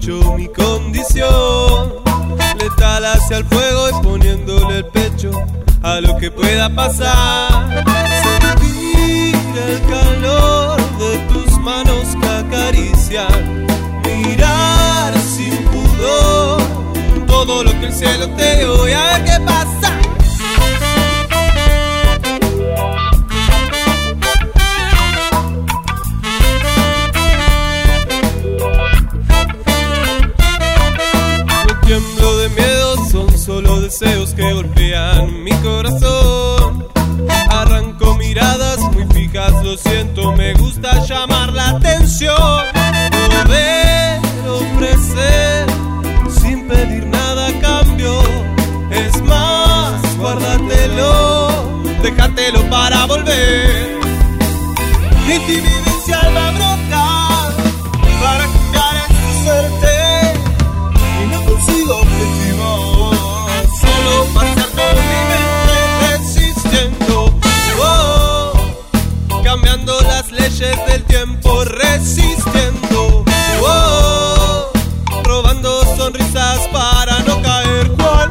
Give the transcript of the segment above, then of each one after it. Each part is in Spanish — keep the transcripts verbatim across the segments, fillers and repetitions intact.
hecho mi condición. Letal hacia el fuego y poniéndole el pecho a lo que pueda pasar. Sentir el calor de tus manos que acarician, mirar sin pudor todo lo que el cielo te dio y a ver qué pasa. No tiemblo de miedo, son solo deseos que golpean mi corazón. Arranco miradas muy fijas, lo siento, me gusta llamar la atención. Poder ofrecer sin pedir nada a cambio, es más, guárdatelo, déjatelo para volver. Mi timidez y alma brota para cambiar esta suerte y no consigo objetivo, solo pasar por mi mente resistiendo, oh, cambiando las leyes del tiempo, resistiendo, oh, robando sonrisas para no caer cual.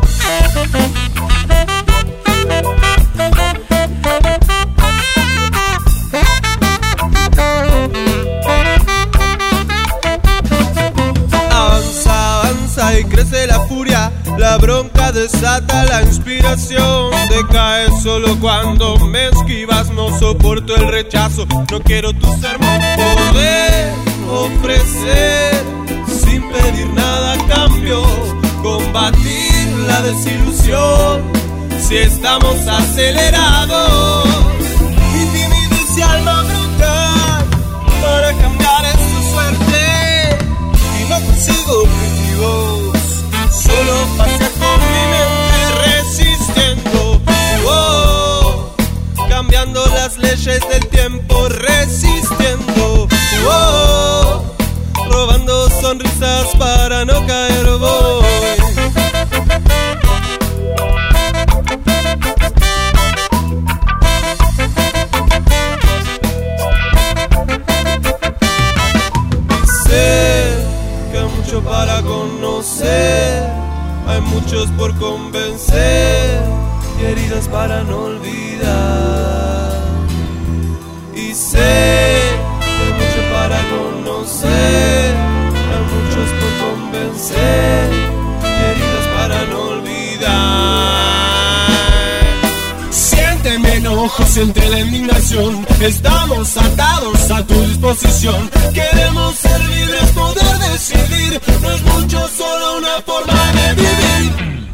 Avanza, avanza y crece la furia, la bronca desata la inspiración. Decae solo cuando me esquivas, no soporto el rechazo, no quiero tu sermón. Poder ofrecer sin pedir nada a cambio, combatir la desilusión si estamos acelerados. Mi timidez y alma brutal para cambiar esta suerte y no consigo objetivos, solo pasar con mi mente resistiendo, oh, cambiando las leyes del tiempo, resistiendo, oh, robando sonrisas para no caer, voy. Y sé que hay mucho para conocer, hay muchos por convencer y heridas para no olvidar. Y sé que hay mucho para conocer, hay muchos por convencer y heridas para no olvidar. Siente mi enojo, siente la indignación, estamos atados a tu disposición. Queremos ser libres, poder decidir, no es mucho, solo una forma de vivir.